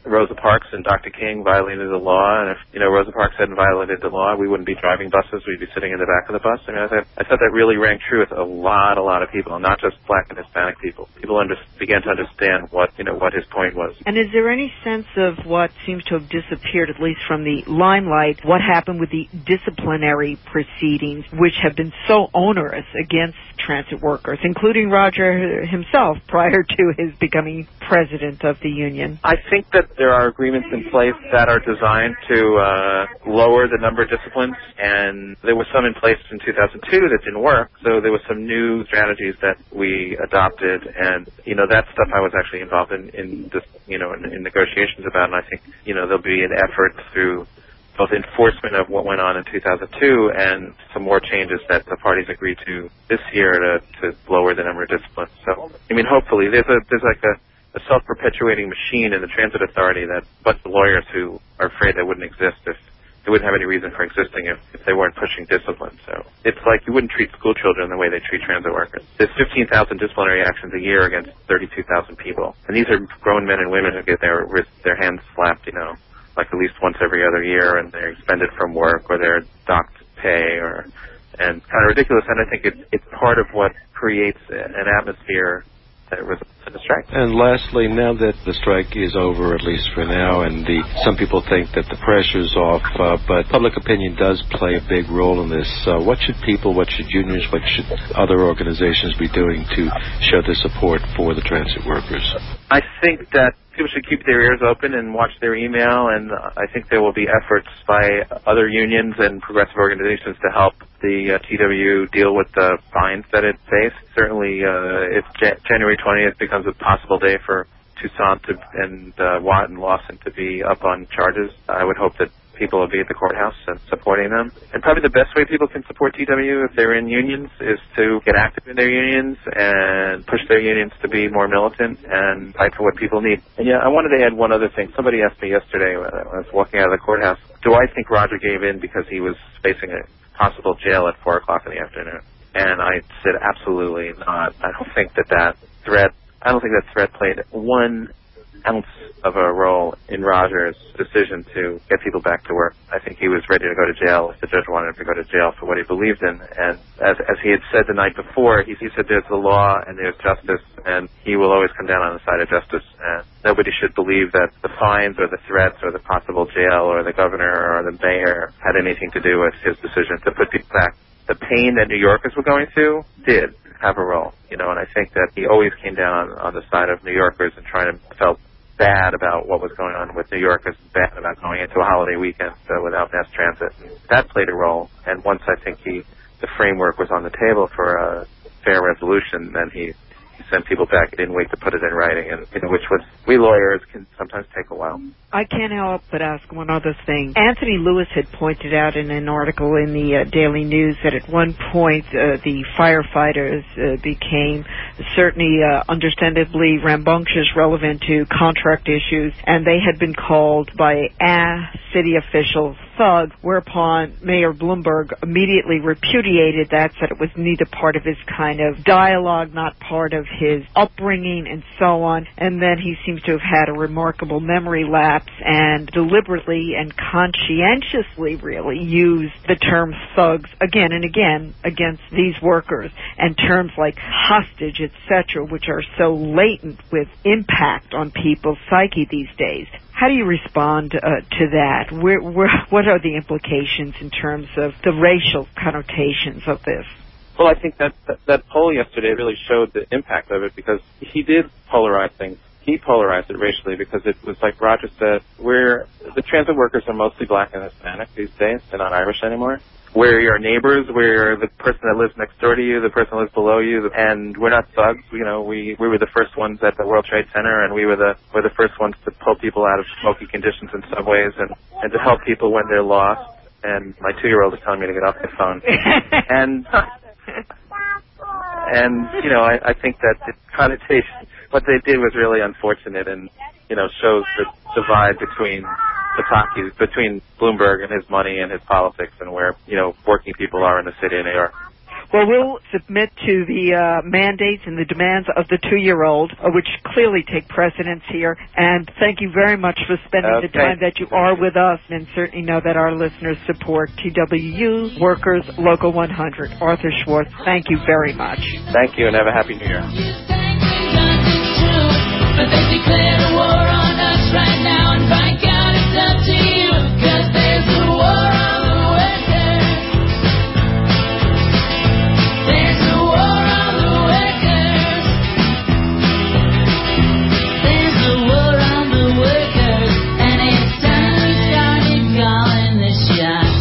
Rosa Parks and Doctor King violated the law, and if, you know, Rosa Parks hadn't violated the law, we wouldn't be driving buses, we'd be sitting in the back of the bus. I mean, I thought, I thought that really rang true with a lot, a lot of people, not just black and Hispanic people. People under, began to understand what, you know, what his point was. And is there any sense of what seems to have disappeared, at least from the limelight, what happened with the disciplinary proceedings, which have been so onerous against transit workers, including Roger himself prior to his becoming president of the union? I think that there are agreements in place that are designed to uh, lower the number of disciplines, and there was some in place in two thousand two that didn't work, so there was some new strategies that we adopted, and, you know, that stuff I was actually involved in, in this, you know, in, in negotiations about, and I think, you know, there'll be an effort through both enforcement of what went on in two thousand two and some more changes that the parties agreed to this year to, to lower the number of disciplines. So, I mean, hopefully there's a there's like a, a self-perpetuating machine in the Transit Authority that bunch of lawyers who are afraid they wouldn't exist if they wouldn't have any reason for existing if, if they weren't pushing discipline. So it's like you wouldn't treat school children the way they treat transit workers. There's fifteen thousand disciplinary actions a year against thirty-two thousand people, and these are grown men and women who get their their hands slapped, you know, like at least once every other year, and they're expended from work or they're docked pay, or and kind of ridiculous. And I think it's it's part of what creates an atmosphere that results in a strike. And lastly, now that the strike is over, at least for now, and the some people think that the pressure's off, uh, but public opinion does play a big role in this. Uh, what should people, what should unions, what should other organizations be doing to show their support for the transit workers? I think that people should keep their ears open and watch their email, and I think there will be efforts by other unions and progressive organizations to help the uh, T W deal with the fines that it faced. Certainly, uh, if J- January twentieth becomes a possible day for Toussaint to, and uh, Watt and Lawson to be up on charges, I would hope that people will be at the courthouse and supporting them. And probably the best way people can support T W if they're in unions is to get active in their unions and push their unions to be more militant and fight for what people need. And yeah, I wanted to add one other thing. Somebody asked me yesterday when I was walking out of the courthouse, do I think Roger gave in because he was facing a possible jail at four o'clock in the afternoon? And I said, absolutely not. I don't think that that threat, I don't think that threat played one ounce of a role in Roger's decision to get people back to work. I think he was ready to go to jail if the judge wanted him to go to jail for what he believed in. And as, as he had said the night before, he, he said there's the law and there's justice, and he will always come down on the side of justice. And nobody should believe that the fines or the threats or the possible jail or the governor or the mayor had anything to do with his decision to put people back. The pain that New Yorkers were going through did have a role, you know, and I think that he always came down on the side of New Yorkers and trying to felt bad about what was going on with New Yorkers, bad about going into a holiday weekend uh, without mass transit. That played a role, and once I think he, the framework was on the table for a fair resolution, then he, he sent people back. He didn't wait to put it in writing, and you know, which was, we lawyers can sometimes take a while. I can't help but ask one other thing. Anthony Lewis had pointed out in an article in the uh, Daily News that at one point uh, the firefighters uh, became certainly uh, understandably rambunctious relevant to contract issues, and they had been called by a city officials thugs, whereupon Mayor Bloomberg immediately repudiated that, said it was neither part of his kind of dialogue, not part of his upbringing, and so on. And then he seems to have had a remarkable memory lapse and deliberately and conscientiously really used the term thugs again and again against these workers, and terms like hostage, et cetera, which are so latent with impact on people's psyche these days. How do you respond uh, to that? Where, where, what are the implications in terms of the racial connotations of this? Well, I think that, that that poll yesterday really showed the impact of it, because he did polarize things. He polarized it racially because it was like Roger said, we're, the transit workers are mostly black and Hispanic these days. They're not Irish anymore. We're your neighbors. We're the person that lives next door to you, the person that lives below you, and we're not thugs. You know, we we were the first ones at the World Trade Center, and we were the we're the first ones to pull people out of smoky conditions in subways and and to help people when they're lost. And my two-year-old is telling me to get off the phone. and and you know, I, I think that the connotation, what they did was really unfortunate, and you know, shows the divide between Pataki, between Bloomberg and his money and his politics, and where, you know, working people are in the city of New York. Well, we'll submit to the uh, mandates and the demands of the two-year-old, uh, which clearly take precedence here. And thank you very much for spending Okay. the time that you are with us, and certainly know that our listeners support T W U, Workers, Local one hundred. Arthur Schwartz, thank you very much. Thank you, and have a Happy New Year. But they declared a war on us right now, and by God, it's up to you, 'cause there's a war on the workers. There's a war on the workers. There's a war on the workers, and it's time we started calling the shots.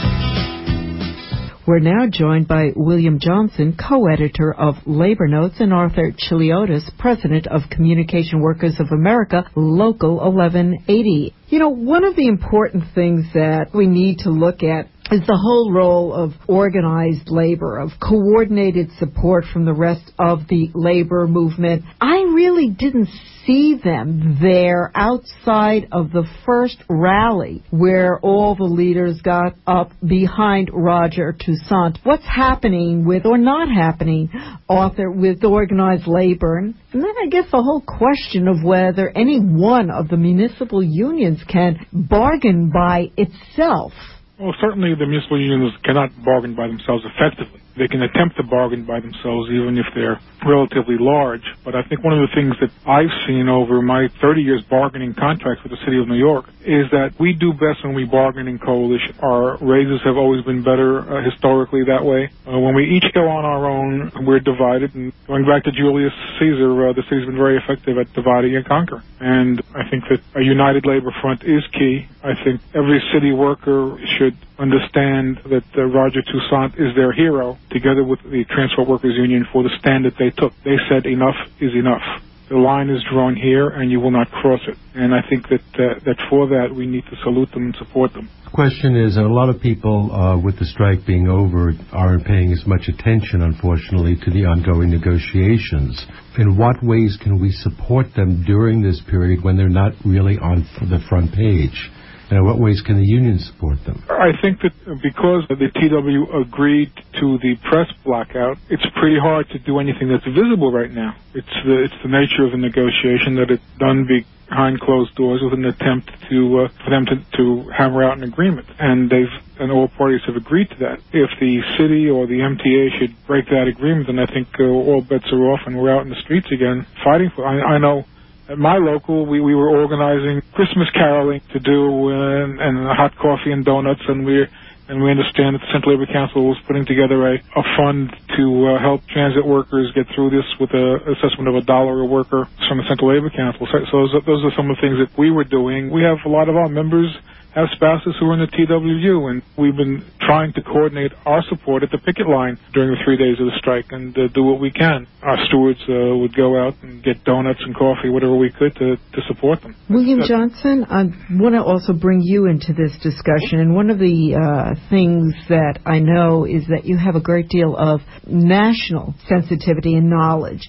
We're now joined by William Johnson, co-editor of Labor Notes, and Arthur Chiliotis, president of Communication Workers of America, Local eleven eighty. You know, one of the important things that we need to look at is the whole role of organized labor, of coordinated support from the rest of the labor movement. I really didn't see them there outside of the first rally where all the leaders got up behind Roger Toussaint. What's happening with, or not happening, Arthur, with organized labor? And then I guess the whole question of whether any one of the municipal unions can bargain by itself. Well, certainly the municipal unions cannot bargain by themselves effectively. They can attempt to bargain by themselves even if they're relatively large. But I think one of the things that I've seen over my thirty years bargaining contracts with the City of New York is that we do best when we bargain in coalition. Our raises have always been better uh, historically that way. Uh, when we each go on our own, we're divided. And going back to Julius Caesar, uh, the city's been very effective at dividing and conquer. And I think that a united labor front is key. I think every city worker should understand that uh, Roger Toussaint is their hero, together with the Transport Workers Union, for the stand that they took. They said enough is enough. The line is drawn here, and you will not cross it. And I think that uh, that for that, we need to salute them and support them. The question is, a lot of people, uh, with the strike being over, aren't paying as much attention, unfortunately, to the ongoing negotiations. In what ways can we support them during this period when they're not really on the front page? And in what ways can the union support them? I think that because the T W agreed to the press blackout, it's pretty hard to do anything that's visible right now. It's the, it's the nature of the negotiation that it's done behind closed doors with an attempt to uh, for them to, to hammer out an agreement. And they've and all parties have agreed to that. If the city or the M T A should break that agreement, then I think uh, all bets are off and we're out in the streets again fighting for it. I, I know at my local, we, we were organizing Christmas caroling to do, uh, and hot coffee and donuts, and we and we understand that the Central Labor Council was putting together a, a fund to uh, help transit workers get through this with an assessment of a dollar a worker from the Central Labor Council. So, so those, those are some of the things that we were doing. We have a lot of our members have spouses who are in the T W U, and we've been trying to coordinate our support at the picket line during the three days of the strike and uh, do what we can. Our stewards uh, would go out and get donuts and coffee, whatever we could, to, to support them. William That's, Johnson, I want to also bring you into this discussion, and one of the uh, things that I know is that you have a great deal of national sensitivity and knowledge.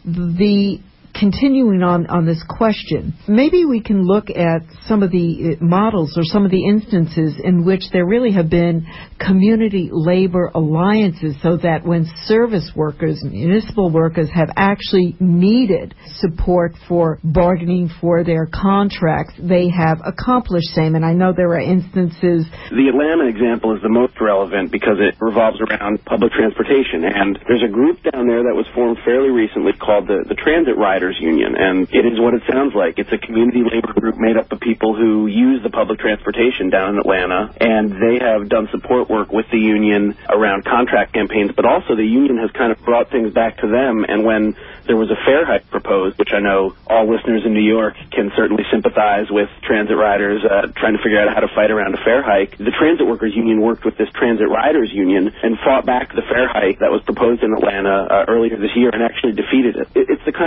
The Continuing on, on this question, maybe we can look at some of the models or some of the instances in which there really have been community labor alliances, so that when service workers, municipal workers have actually needed support for bargaining for their contracts, they have accomplished same. And I know there are instances. The Atlanta example is the most relevant because it revolves around public transportation. And there's a group down there that was formed fairly recently called the, the Transit Riders Union, and it is what it sounds like. It's a community labor group made up of people who use the public transportation down in Atlanta, and they have done support work with the union around contract campaigns, but also the union has kind of brought things back to them. And when there was a fare hike proposed, which I know all listeners in New York can certainly sympathize with transit riders uh, trying to figure out how to fight around a fare hike, the Transit Workers Union worked with this Transit Riders Union and fought back the fare hike that was proposed in Atlanta uh, earlier this year and actually defeated it. It's the kind of thing that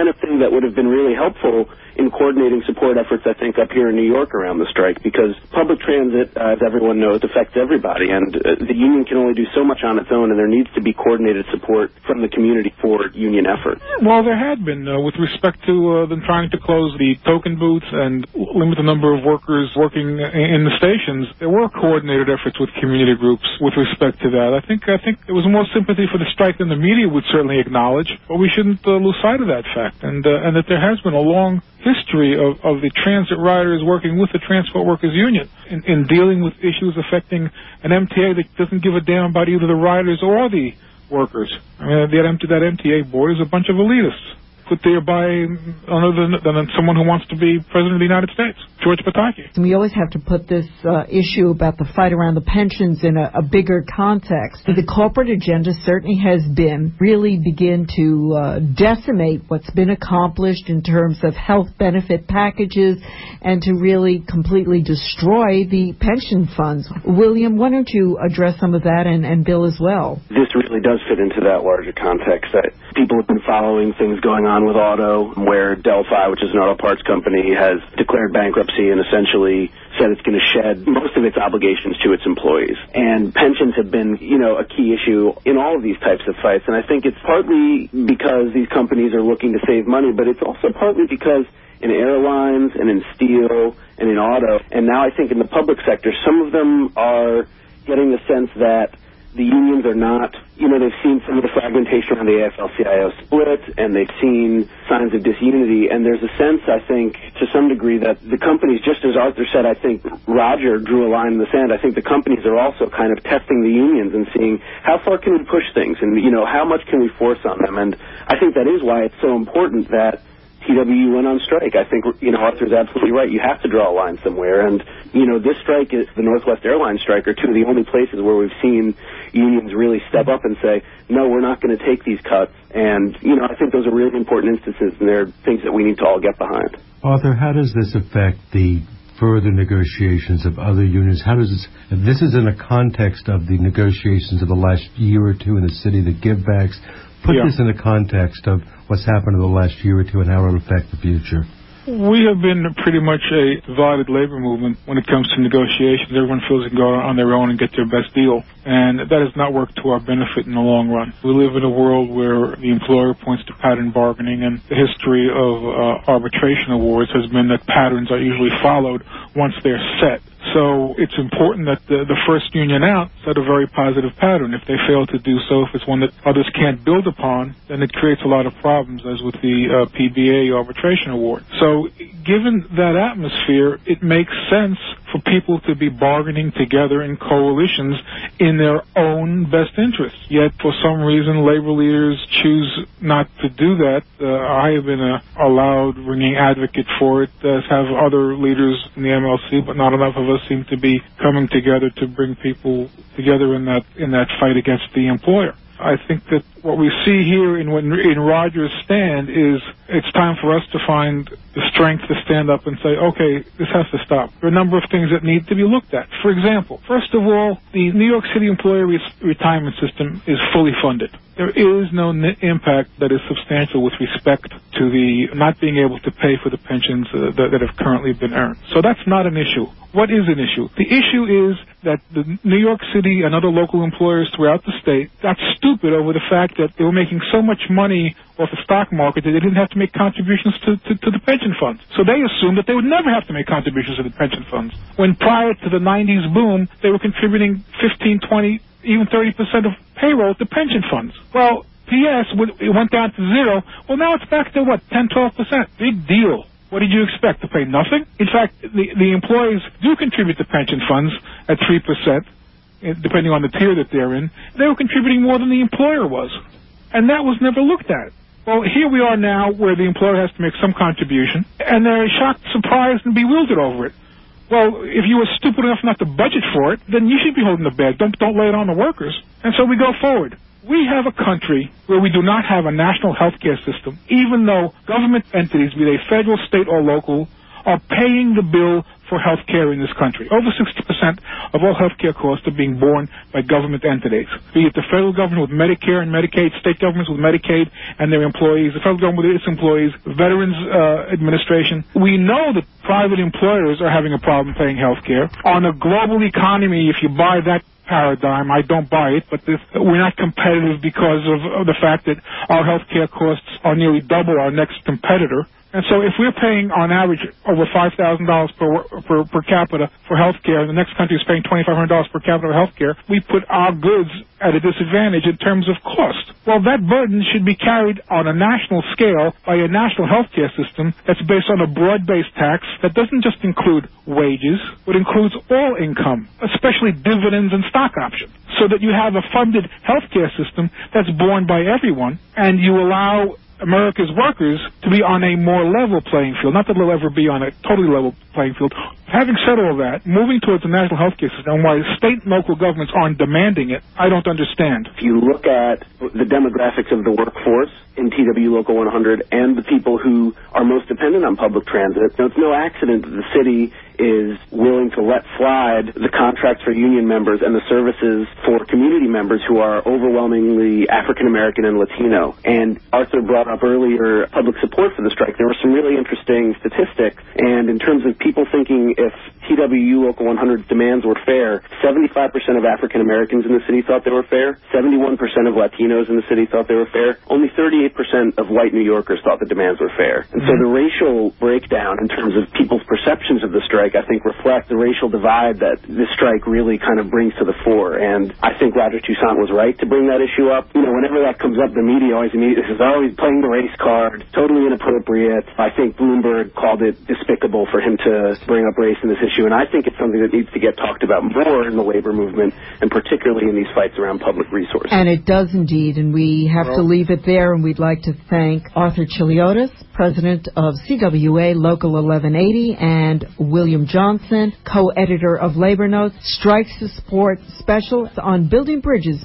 that would have been really helpful in coordinating support efforts, I think, up here in New York around the strike, because public transit, uh, as everyone knows, affects everybody, and uh, the union can only do so much on its own, and there needs to be coordinated support from the community for union efforts. Well, there had been, uh, with respect to uh, them trying to close the token booths and limit the number of workers working in the stations. There were coordinated efforts with community groups with respect to that. I think I think there was more sympathy for the strike than the media would certainly acknowledge, but we shouldn't uh, lose sight of that fact, and uh, and that there has been a long history of, of the transit riders working with the Transport Workers Union in, in dealing with issues affecting an M T A that doesn't give a damn about either the riders or the workers. I mean, that, that M T A board is a bunch of elitists put there by none other than, than someone who wants to be President of the United States, George Pataki. We always have to put this uh, issue about the fight around the pensions in a, a bigger context. The corporate agenda certainly has been really begin to uh, decimate what's been accomplished in terms of health benefit packages and to really completely destroy the pension funds. William, why don't you address some of that, and, and Bill as well? This really does fit into that larger context. That people have been following things going on with auto, where Delphi, which is an auto parts company, has declared bankruptcy and essentially said it's going to shed most of its obligations to its employees. And pensions have been, you know, a key issue in all of these types of fights. And I think it's partly because these companies are looking to save money, but it's also partly because in airlines and in steel and in auto, and now I think in the public sector, some of them are getting the sense that the unions are not, you know, they've seen some of the fragmentation around the A F L C I O split, and they've seen signs of disunity, and there's a sense, I think, to some degree, that the companies, just as Arthur said, I think Roger drew a line in the sand, I think the companies are also kind of testing the unions and seeing how far can we push things, and, you know, how much can we force on them, and I think that is why it's so important that T W U went on strike. I think, you know, Arthur's absolutely right. You have to draw a line somewhere. And, you know, this strike, is the Northwest Airlines strike, are two of the only places where we've seen unions really step up and say, no, we're not going to take these cuts. And, you know, I think those are really important instances, and they're things that we need to all get behind. Arthur, how does this affect the further negotiations of other unions? How does this, this is in the context of the negotiations of the last year or two in the city, the givebacks. Put yeah. this in the context of what's happened in the last year or two and how it will affect the future. We have been pretty much a divided labor movement when it comes to negotiations. Everyone feels they can go on their own and get their best deal, and that has not worked to our benefit in the long run. We live in a world where the employer points to pattern bargaining, and the history of uh, arbitration awards has been that patterns are usually followed once they're set. So it's important that the, the first union out set a very positive pattern. If they fail to do so, if it's one that others can't build upon, then it creates a lot of problems, as with the uh, P B A arbitration award. So given that atmosphere, it makes sense for people to be bargaining together in coalitions in their own best interests. Yet, for some reason, labor leaders choose not to do that. Uh, I have been a, a loud, ringing advocate for it, as have other leaders in the M L C, but not enough of us seem to be coming together to bring people together in that in that fight against the employer. I think that what we see here in in Roger's stand is it's time for us to find the strength to stand up and say, okay, this has to stop. There are a number of things that need to be looked at. For example, first of all, the New York City employee re- retirement system is fully funded. There is no net impact that is substantial with respect to the not being able to pay for the pensions uh, that, that have currently been earned. So that's not an issue. What is an issue? The issue is that the New York City and other local employers throughout the state got stupid over the fact that they were making so much money off the stock market that they didn't have to make contributions to, to, to the pension funds. So they assumed that they would never have to make contributions to the pension funds. When prior to the nineties boom, they were contributing fifteen, twenty, even thirty percent of payroll to pension funds. Well, P S, it went down to zero. Well, now it's back to, what, ten, twelve percent? Big deal. What did you expect? To pay nothing? In fact, the, the employees do contribute to pension funds at three percent, depending on the tier that they're in. They were contributing more than the employer was. And that was never looked at. Well, here we are now where the employer has to make some contribution, and they're shocked, surprised, and bewildered over it. Well, if you were stupid enough not to budget for it, then you should be holding the bag. Don't, don't lay it on the workers. And so we go forward. We have a country where we do not have a national health care system, even though government entities, be they federal, state, or local, are paying the bill for health care in this country. Over sixty percent of all health care costs are being borne by government entities, be it the federal government with Medicare and Medicaid, state governments with Medicaid and their employees, the federal government with its employees, Veterans uh, Administration. We know that private employers are having a problem paying health care. On a global economy, if you buy that paradigm, I don't buy it, but this, we're not competitive because of, of the fact that our health care costs are nearly double our next competitor. And so if we're paying, on average, over five thousand dollars per, per, per capita for health care, and the next country is paying twenty-five hundred dollars per capita for health care, we put our goods at a disadvantage in terms of cost. Well, that burden should be carried on a national scale by a national health care system that's based on a broad-based tax that doesn't just include wages, but includes all income, especially dividends and stock options, so that you have a funded health care system that's borne by everyone, and you allow America's workers to be on a more level playing field. Not that they'll ever be on a totally level playing field. Having said all that, moving towards a national health care system, and why state and local governments aren't demanding it, I don't understand. If you look at the demographics of the workforce in T W Local one hundred and the people who are most dependent on public transit, it's no accident that the city is willing to let slide the contracts for union members and the services for community members who are overwhelmingly African American and Latino. And Arthur brought up earlier public support for the strike. There were some really interesting statistics, and in terms of people thinking if T W Local one hundred's demands were fair, seventy-five percent of African Americans in the city thought they were fair, seventy-one percent of Latinos in the city thought they were fair, only thirty-eight percent of white New Yorkers thought the demands were fair. And so the racial breakdown in terms of people's perceptions of the strike, I think, reflect the racial divide that this strike really kind of brings to the fore. And I think Roger Toussaint was right to bring that issue up. You know, whenever that comes up, the media always immediately says, oh, he's playing the race card, totally inappropriate. I think Bloomberg called it despicable for him to bring up race in this issue, and I think it's something that needs to get talked about more in the labor movement, and particularly in these fights around public resources. And it does indeed, and we have well, to leave it there, and we'd like to thank Arthur Chiliotis, president of C W A Local eleven eighty, and William Johnson, co-editor of Labor Notes, Strikes to Support Special on Building Bridges.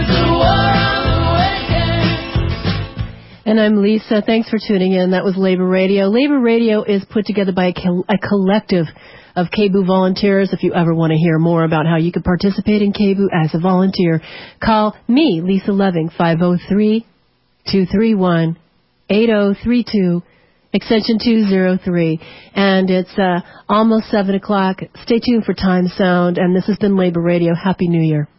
And I'm Lisa. Thanks for tuning in. That was Labor Radio. Labor Radio is put together by a, co- a collective of K B O O volunteers. If you ever want to hear more about how you can participate in K B O O as a volunteer, call me, Lisa Loving, five oh three, two three one, eight oh three two, extension two oh three. And it's uh, almost seven o'clock. Stay tuned for Time Sound. And this has been Labor Radio. Happy New Year.